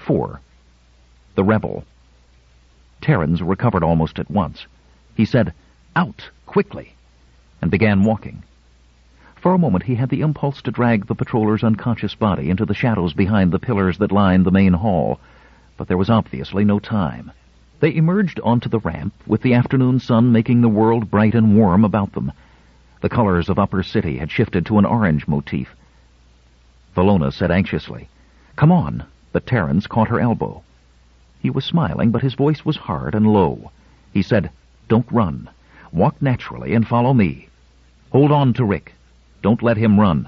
4. The Rebel. Terrans recovered almost at once. He said, "Out, quickly," and began walking. For a moment he had the impulse to drag the patroller's unconscious body into the shadows behind the pillars that lined the main hall, but there was obviously no time. They emerged onto the ramp, with the afternoon sun making the world bright and warm about them. The colors of Upper City had shifted to an orange motif. Valona said anxiously, "Come on," but Terrans caught her elbow. He was smiling, but his voice was hard and low. He said, "Don't run. Walk naturally and follow me. Hold on to Rick. Don't let him run."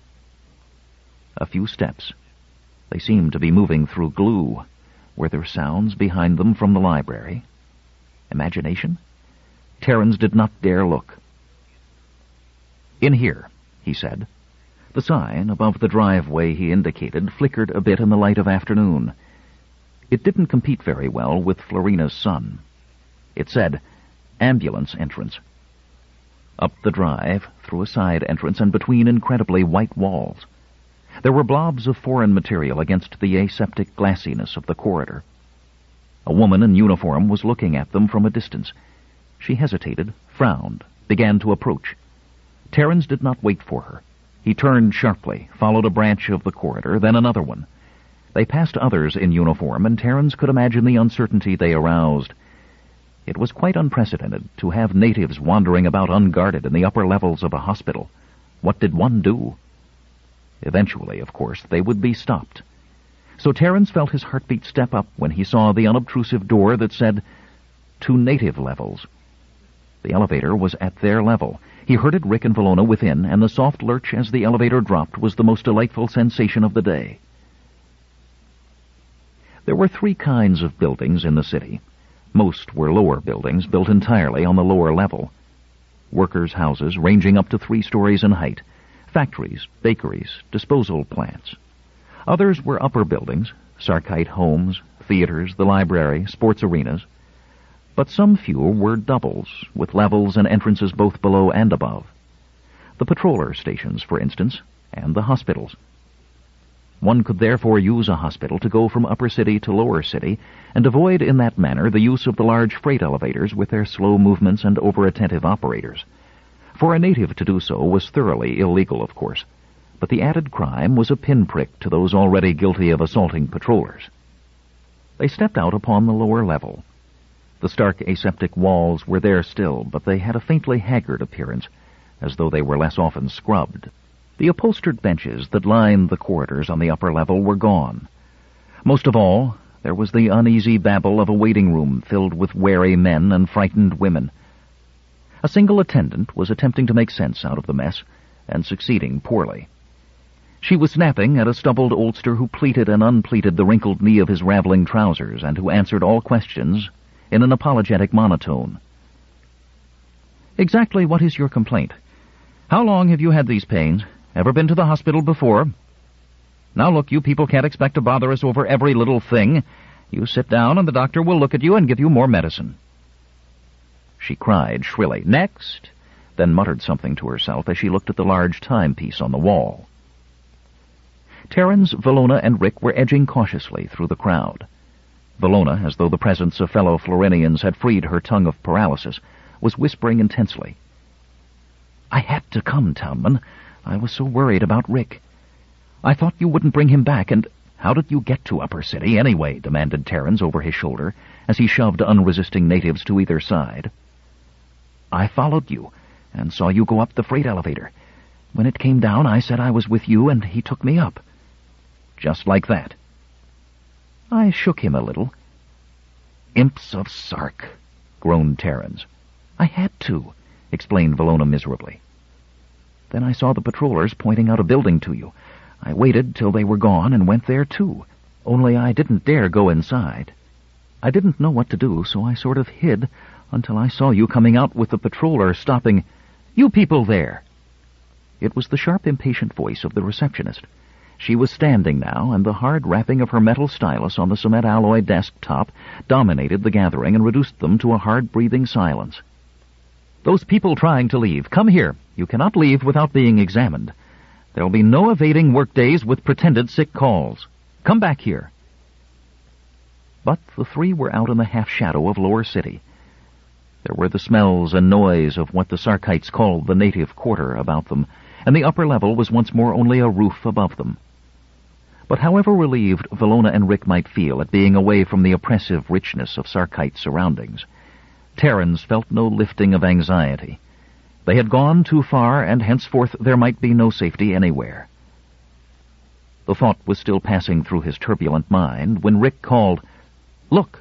A few steps. They seemed to be moving through glue. Were there sounds behind them from the library? Imagination? Terrans did not dare look. "In here," he said. The sign above the driveway he indicated flickered a bit in the light of afternoon. It didn't compete very well with Florina's sun. It said, "Ambulance entrance." Up the drive, through a side entrance, and between incredibly white walls. There were blobs of foreign material against the aseptic glassiness of the corridor. A woman in uniform was looking at them from a distance. She hesitated, frowned, began to approach. Terrans did not wait for her. He turned sharply, followed a branch of the corridor, then another one. They passed others in uniform, and Terrans could imagine the uncertainty they aroused. It was quite unprecedented to have natives wandering about unguarded in the upper levels of a hospital. What did one do? Eventually, of course, they would be stopped. So Terrans felt his heartbeat step up when he saw the unobtrusive door that said, "To native levels." The elevator was at their level. He herded Rick and Valona within, and the soft lurch as the elevator dropped was the most delightful sensation of the day. There were 3 kinds of buildings in the city. Most were lower buildings, built entirely on the lower level. Workers' houses ranging up to 3 stories in height. Factories, bakeries, disposal plants. Others were upper buildings, Sarkite homes, theaters, the library, sports arenas. But some few were doubles, with levels and entrances both below and above. The patroller stations, for instance, and the hospitals. One could therefore use a hospital to go from Upper City to Lower City, and avoid in that manner the use of the large freight elevators with their slow movements and over-attentive operators. For a native to do so was thoroughly illegal, of course, but the added crime was a pinprick to those already guilty of assaulting patrollers. They stepped out upon the lower level. The stark aseptic walls were there still, but they had a faintly haggard appearance, as though they were less often scrubbed. The upholstered benches that lined the corridors on the upper level were gone. Most of all, there was the uneasy babble of a waiting room filled with wary men and frightened women. A single attendant was attempting to make sense out of the mess, and succeeding poorly. She was snapping at a stubbled oldster who pleated and unpleated the wrinkled knee of his raveling trousers, and who answered all questions in an apologetic monotone. "Exactly what is your complaint? How long have you had these pains? Ever been to the hospital before? Now look, you people can't expect to bother us over every little thing. You sit down and the doctor will look at you and give you more medicine." She cried shrilly, "Next!" then muttered something to herself as she looked at the large timepiece on the wall. Terrans, Valona, and Rick were edging cautiously through the crowd. Valona, as though the presence of fellow Florinians had freed her tongue of paralysis, was whispering intensely. "I had to come, Townman. I was so worried about Rick. I thought you wouldn't bring him back, and—" "How did you get to Upper City, anyway?" demanded Terrans over his shoulder, as he shoved unresisting natives to either side. "I followed you, and saw you go up the freight elevator. When it came down, I said I was with you, and he took me up." "Just like that?" "I shook him a little." "Imps of Sark," groaned Terrans. "I had to," explained Valona miserably. "Then I saw the patrollers pointing out a building to you. I waited till they were gone and went there, too. Only I didn't dare go inside. I didn't know what to do, so I sort of hid until I saw you coming out with the patroller stopping. 'You people there!'" It was the sharp, impatient voice of the receptionist. She was standing now, and the hard rapping of her metal stylus on the cement alloy desk top dominated the gathering and reduced them to a hard-breathing silence. "Those people trying to leave, come here. You cannot leave without being examined. There will be no evading work days with pretended sick calls. Come back here." But the three were out in the half-shadow of Lower City. There were the smells and noise of what the Sarkites called the native quarter about them, and the upper level was once more only a roof above them. But however relieved Valona and Rick might feel at being away from the oppressive richness of Sarkite surroundings, Terrans felt no lifting of anxiety. They had gone too far, and henceforth there might be no safety anywhere. The thought was still passing through his turbulent mind when Rick called, "Look!"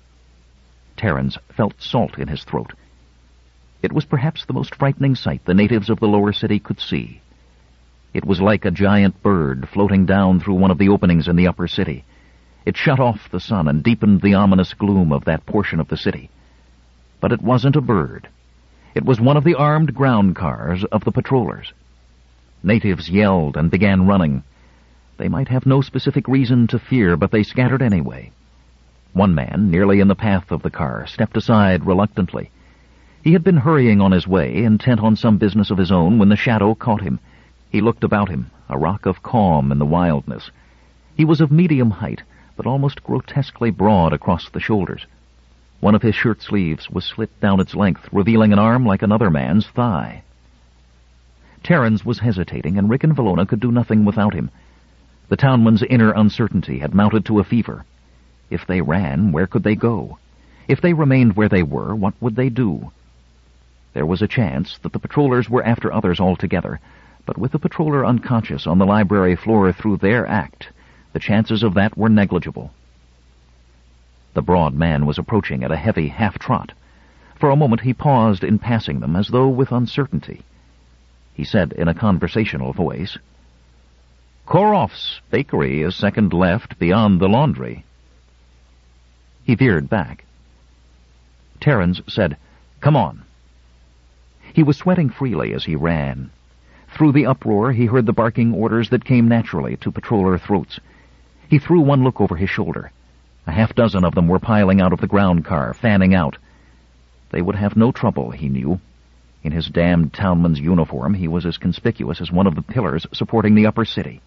Terrans felt salt in his throat. It was perhaps the most frightening sight the natives of the Lower City could see. It was like a giant bird floating down through one of the openings in the upper city. It shut off the sun and deepened the ominous gloom of that portion of the city. But it wasn't a bird. It was one of the armed ground cars of the patrollers. Natives yelled and began running. They might have no specific reason to fear, but they scattered anyway. One man, nearly in the path of the car, stepped aside reluctantly. He had been hurrying on his way, intent on some business of his own, when the shadow caught him. He looked about him, a rock of calm in the wildness. He was of medium height, but almost grotesquely broad across the shoulders. One of his shirt sleeves was slit down its length, revealing an arm like another man's thigh. Terrans was hesitating, and Rick and Valona could do nothing without him. The townman's inner uncertainty had mounted to a fever. If they ran, where could they go? If they remained where they were, what would they do? There was a chance that the patrollers were after others altogether, but with the patroller unconscious on the library floor through their act, the chances of that were negligible. The broad man was approaching at a heavy half-trot. For a moment he paused in passing them, as though with uncertainty. He said in a conversational voice, "Koroff's bakery is second left beyond the laundry." He veered back. Terrans said, "Come on." He was sweating freely as he ran. Through the uproar he heard the barking orders that came naturally to patroller throats. He threw one look over his shoulder. A half-dozen of them were piling out of the ground car, fanning out. They would have no trouble, he knew. In his damned townman's uniform, he was as conspicuous as one of the pillars supporting the upper city.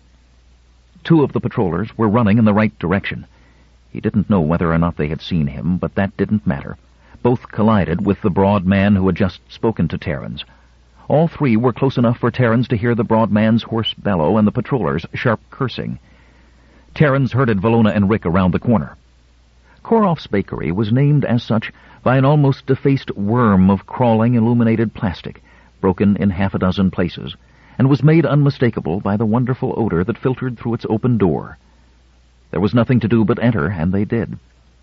Two of the patrollers were running in the right direction. He didn't know whether or not they had seen him, but that didn't matter. Both collided with the broad man who had just spoken to Terrans. All three were close enough for Terrans to hear the broad man's hoarse bellow and the patrollers' sharp cursing. Terrans herded Valona and Rick around the corner. Koroff's bakery was named as such by an almost defaced worm of crawling illuminated plastic, broken in half a dozen places, and was made unmistakable by the wonderful odor that filtered through its open door. There was nothing to do but enter, and they did.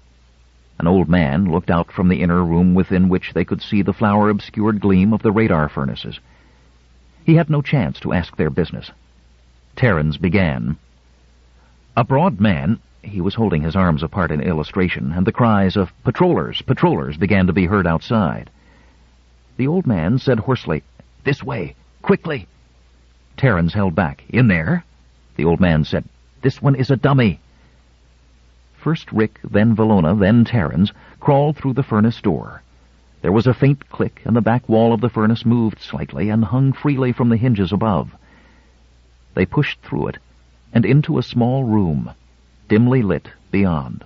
An old man looked out from the inner room within which they could see the flower-obscured gleam of the radar furnaces. He had no chance to ask their business. Terrans began. A broad man, he was holding his arms apart in illustration, and the cries of "Patrollers! Patrollers!" began to be heard outside. The old man said hoarsely, "This way! Quickly!" Terrans held back. "In there?" The old man said, "This one is a dummy." First Rick, then Valona, then Terrans crawled through the furnace door. There was a faint click, and the back wall of the furnace moved slightly and hung freely from the hinges above. They pushed through it, and into a small room, dimly lit beyond.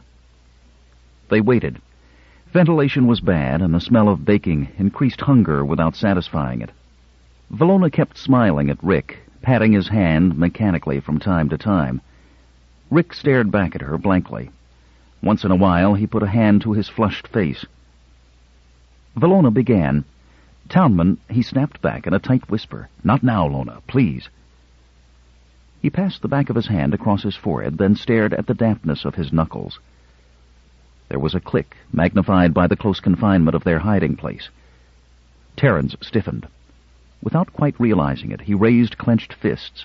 They waited. Ventilation was bad, and the smell of baking increased hunger without satisfying it. Valona kept smiling at Rick, patting his hand mechanically from time to time. Rick stared back at her blankly. Once in a while he put a hand to his flushed face. Valona began. "Townman," he snapped back in a tight whisper. "Not now, Lona, please." He passed the back of his hand across his forehead, then stared at the dampness of his knuckles. There was a click, magnified by the close confinement of their hiding place. Terrans stiffened. Without quite realizing it, he raised clenched fists.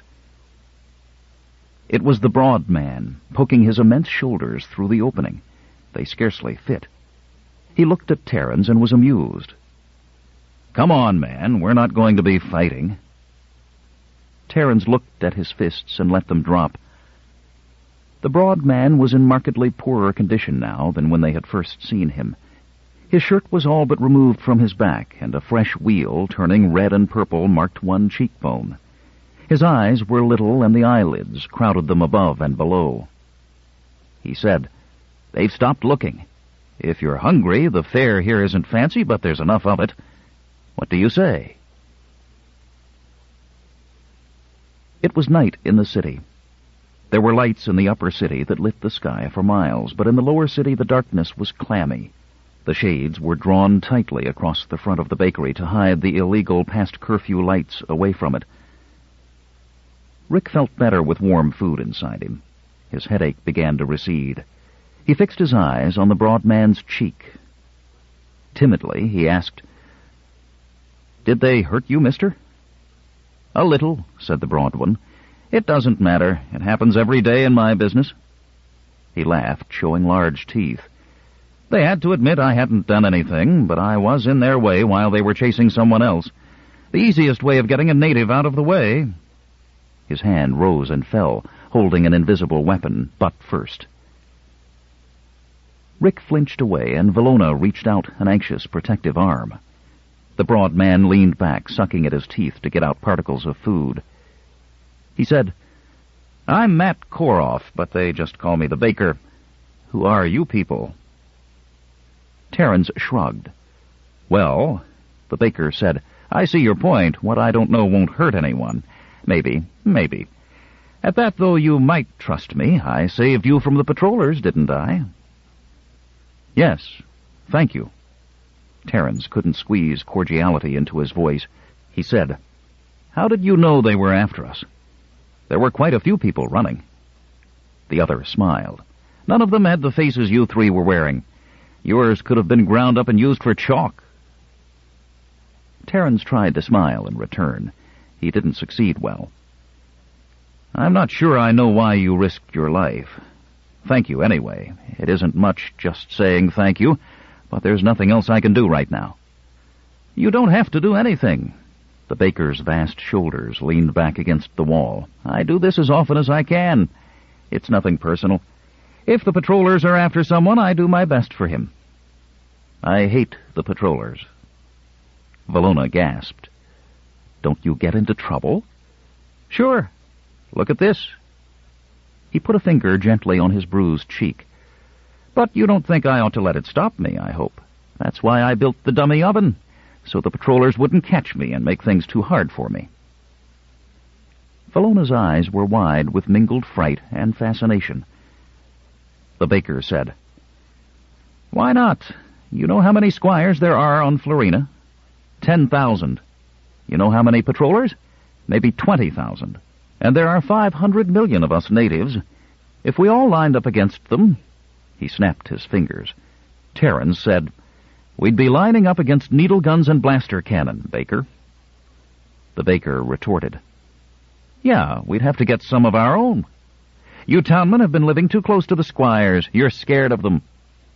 It was the broad man, poking his immense shoulders through the opening. They scarcely fit. He looked at Terrans and was amused. "Come on, man, we're not going to be fighting." Terrans looked at his fists and let them drop. The broad man was in markedly poorer condition now than when they had first seen him. His shirt was all but removed from his back, and a fresh wheal, turning red and purple, marked one cheekbone. His eyes were little, and the eyelids crowded them above and below. He said, They've stopped looking. If you're hungry, the fare here isn't fancy, but there's enough of it. What do you say?" It was night in the city. There were lights in the upper city that lit the sky for miles, but in the lower city the darkness was clammy. The shades were drawn tightly across the front of the bakery to hide the illegal past-curfew lights away from it. Rick felt better with warm food inside him. His headache began to recede. He fixed his eyes on the broad man's cheek. Timidly, he asked, "Did they hurt you, mister?" "A little," said the broad one. "It doesn't matter. It happens every day in my business." He laughed, showing large teeth. "They had to admit I hadn't done anything, but I was in their way while they were chasing someone else. The easiest way of getting a native out of the way." His hand rose and fell, holding an invisible weapon, butt first. Rick flinched away, and Valona reached out an anxious, protective arm. The broad man leaned back, sucking at his teeth to get out particles of food. He said, "I'm Matt Koroff, but they just call me the baker. Who are you people?" Terrence shrugged. "Well," the baker said, "I see your point. What I don't know won't hurt anyone. Maybe. At that, though, you might trust me. I saved you from the patrollers, didn't I?" "Yes, thank you." Terrence couldn't squeeze cordiality into his voice. He said, "How did you know they were after us?" "There were quite a few people running." The other smiled. "None of them had the faces you three were wearing. Yours could have been ground up and used for chalk." Terrence tried to smile in return. He didn't succeed well. "I'm not sure I know why you risked your life. Thank you anyway. It isn't much just saying thank you, but there's nothing else I can do right now." "You don't have to do anything." The baker's vast shoulders leaned back against the wall. "I do this as often as I can. It's nothing personal. If the patrollers are after someone, I do my best for him." "I hate the patrollers." Valona gasped. "Don't you get into trouble?" "Sure. Look at this." He put a finger gently on his bruised cheek. "But you don't think I ought to let it stop me, I hope. That's why I built the dummy oven, so the patrollers wouldn't catch me and make things too hard for me." Valona's eyes were wide with mingled fright and fascination. The baker said, "Why not? You know how many squires there are on Florina? 10,000. You know how many patrollers? Maybe 20,000. And there are 500 million of us natives. If we all lined up against them—" He snapped his fingers. Terrence said, "We'd be lining up against needle guns and blaster cannon, Baker." The baker retorted, "Yeah, we'd have to get some of our own. You townmen have been living too close to the squires. You're scared of them."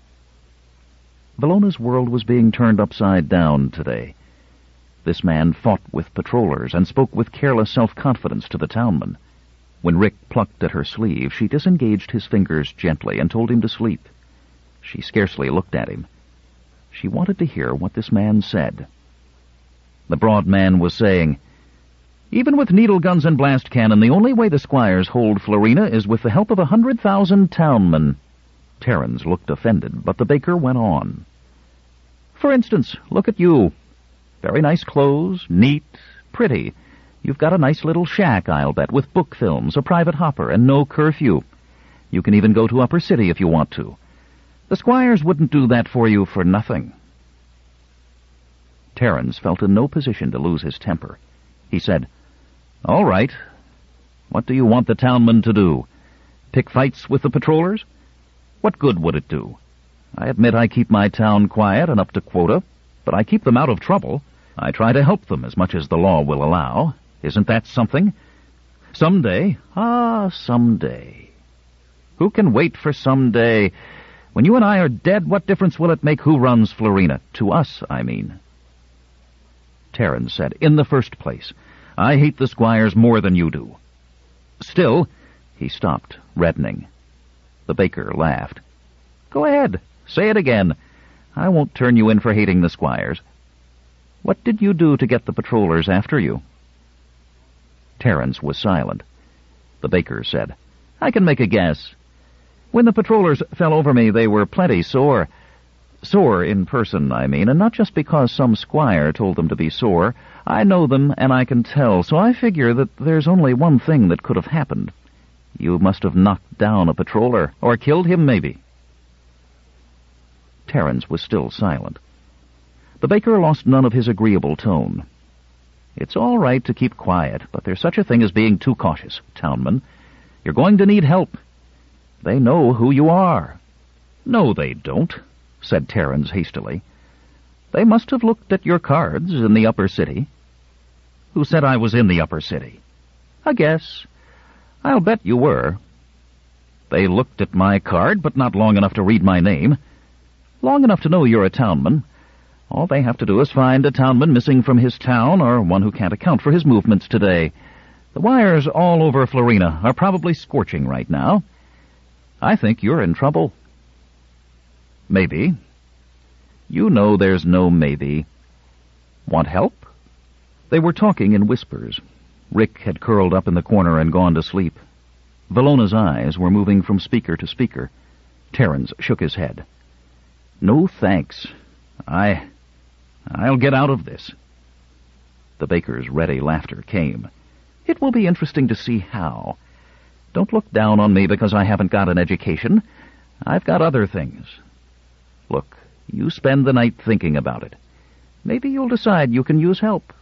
Valona's world was being turned upside down today. This man fought with patrollers and spoke with careless self-confidence to the townmen. When Rick plucked at her sleeve, she disengaged his fingers gently and told him to sleep. She scarcely looked at him. She wanted to hear what this man said. The broad man was saying, "Even with needle guns and blast cannon, the only way the squires hold Florina is with the help of 100,000 townmen." Terrence looked offended, but the baker went on. "For instance, look at you. Very nice clothes, neat, pretty. You've got a nice little shack, I'll bet, with book films, a private hopper, and no curfew. You can even go to Upper City if you want to. The squires wouldn't do that for you for nothing." Terrence felt in no position to lose his temper. He said, "All right. What do you want the townmen to do? Pick fights with the patrollers? What good would it do? I admit I keep my town quiet and up to quota, but I keep them out of trouble. I try to help them as much as the law will allow. Isn't that something? Someday, someday. Who can wait for someday? When you and I are dead, what difference will it make who runs Florina? To us, I mean." Terrence said, "In the first place, I hate the squires more than you do. Still—" He stopped, reddening. The baker laughed. "Go ahead, say it again. I won't turn you in for hating the squires. What did you do to get the patrollers after you?" Terrence was silent. The baker said, "I can make a guess. When the patrollers fell over me, they were plenty sore. Sore in person, I mean, and not just because some squire told them to be sore. I know them, and I can tell, so I figure that there's only one thing that could have happened. You must have knocked down a patroller, or killed him, maybe." Terence was still silent. The baker lost none of his agreeable tone. "It's all right to keep quiet, but there's such a thing as being too cautious, townman. You're going to need help. They know who you are." "No, they don't," said Terence hastily. "They must have looked at your cards in the upper city." "Who said I was in the upper city?" "A guess. I'll bet you were." "They looked at my card, but not long enough to read my name." "Long enough to know you're a townman. All they have to do is find a townman missing from his town, or one who can't account for his movements today. The wires all over Florina are probably scorching right now. I think you're in trouble." "Maybe." "You know there's no maybe. Want help?" They were talking in whispers. Rick had curled up in the corner and gone to sleep. Vallona's eyes were moving from speaker to speaker. Terence shook his head. "No, thanks. I'll get out of this." The baker's ready laughter came. "It will be interesting to see how. Don't look down on me because I haven't got an education. I've got other things. Look, you spend the night thinking about it. Maybe you'll decide you can use help."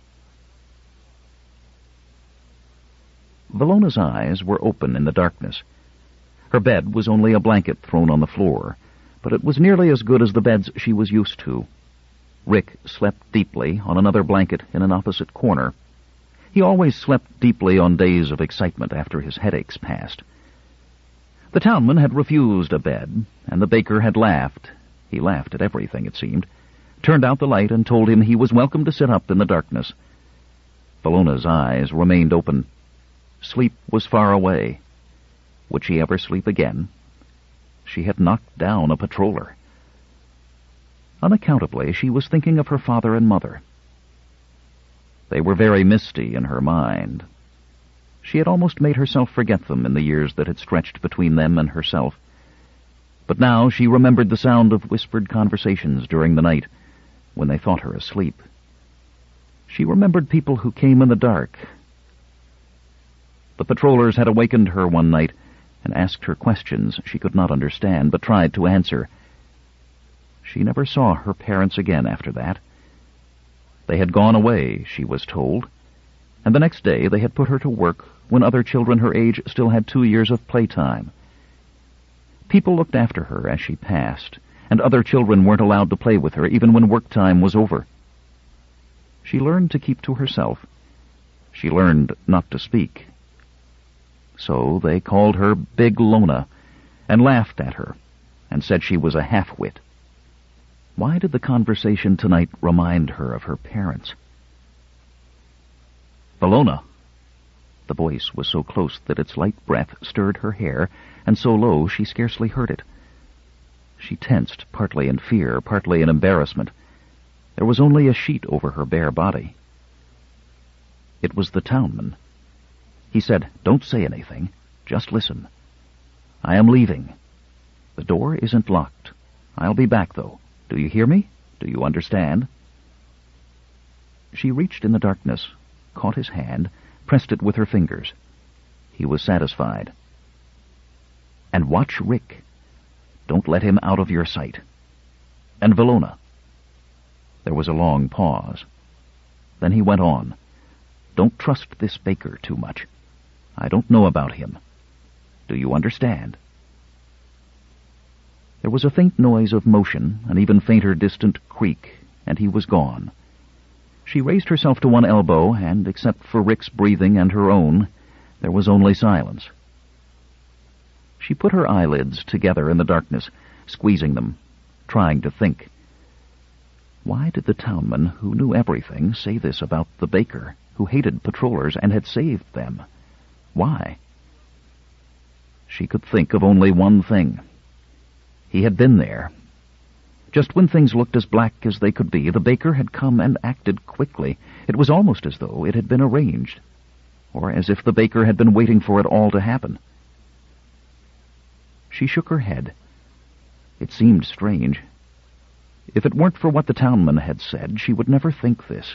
Vallona's eyes were open in the darkness. Her bed was only a blanket thrown on the floor, but it was nearly as good as the beds she was used to. Rick slept deeply on another blanket in an opposite corner. He always slept deeply on days of excitement after his headaches passed. The townman had refused a bed, and the baker had laughed. He laughed at everything, it seemed, turned out the light and told him he was welcome to sit up in the darkness. Vallona's eyes remained open. Sleep was far away. Would she ever sleep again? She had knocked down a patroller. Unaccountably, she was thinking of her father and mother. They were very misty in her mind. She had almost made herself forget them in the years that had stretched between them and herself. But now she remembered the sound of whispered conversations during the night, when they thought her asleep. She remembered people who came in the dark. The patrollers had awakened her one night and asked her questions she could not understand, but tried to answer. She never saw her parents again after that. They had gone away, she was told, and the next day they had put her to work when other children her age still had 2 years of playtime. People looked after her as she passed, and other children weren't allowed to play with her even when work time was over. She learned to keep to herself. She learned not to speak. So they called her Big Lona, and laughed at her, and said she was a half-wit. Why did the conversation tonight remind her of her parents? "Vallona." The voice was so close that its light breath stirred her hair, and so low she scarcely heard it. She tensed, partly in fear, partly in embarrassment. There was only a sheet over her bare body. It was the townman. He said, "Don't say anything. Just listen. I am leaving. The door isn't locked. I'll be back, though. Do you hear me? Do you understand?" She reached in the darkness, caught his hand, pressed it with her fingers. He was satisfied. "And watch Rick. Don't let him out of your sight. And Vallona." There was a long pause. Then he went on. "Don't trust this baker too much. I don't know about him. Do you understand?" There was a faint noise of motion, an even fainter distant creak, and he was gone. She raised herself to one elbow, and, except for Rick's breathing and her own, there was only silence. She put her eyelids together in the darkness, squeezing them, trying to think. Why did the townman, who knew everything, say this about the baker, who hated patrollers and had saved them? Why? She could think of only one thing. He had been there. Just when things looked as black as they could be, the baker had come and acted quickly. It was almost as though it had been arranged, or as if the baker had been waiting for it all to happen. She shook her head. It seemed strange. If it weren't for what the townman had said, she would never think this.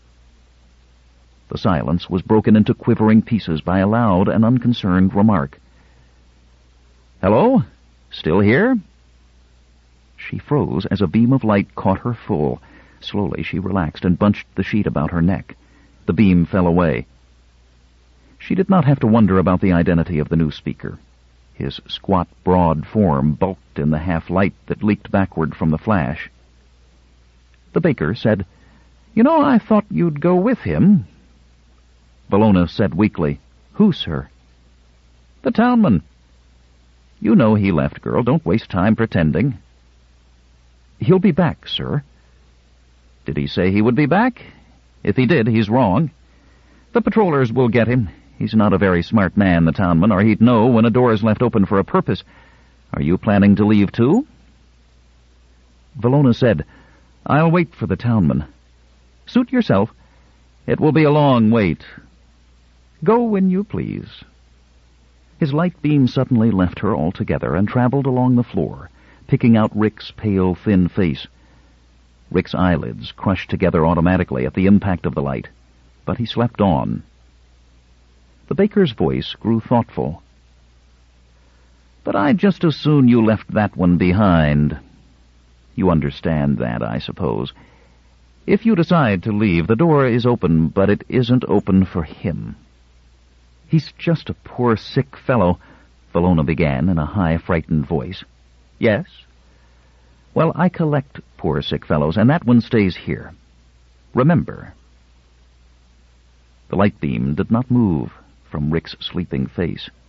The silence was broken into quivering pieces by a loud and unconcerned remark. "Hello? Still here?" She froze as a beam of light caught her full. Slowly she relaxed and bunched the sheet about her neck. The beam fell away. She did not have to wonder about the identity of the new speaker. His squat, broad form bulked in the half-light that leaked backward from the flash. The baker said, "You know, I thought you'd go with him." Bellona said weakly, "Who, sir?" "The townman." "You know he left, girl. Don't waste time pretending." "He'll be back, sir." "Did he say he would be back? If he did, he's wrong. The patrollers will get him. He's not a very smart man, the townman, or he'd know when a door is left open for a purpose. Are you planning to leave, too?" Bellona said, "I'll wait for the townman." "Suit yourself. It will be a long wait. Go when you please." His light beam suddenly left her altogether and traveled along the floor, picking out Rick's pale, thin face. Rick's eyelids crushed together automatically at the impact of the light, but he slept on. The baker's voice grew thoughtful. "But I'd just as soon you left that one behind. You understand that, I suppose. If you decide to leave, the door is open, but it isn't open for him." "He's just a poor, sick fellow," Bellona began in a high, frightened voice. "Yes? Well, I collect poor, sick fellows, and that one stays here. Remember." The light beam did not move from Rick's sleeping face.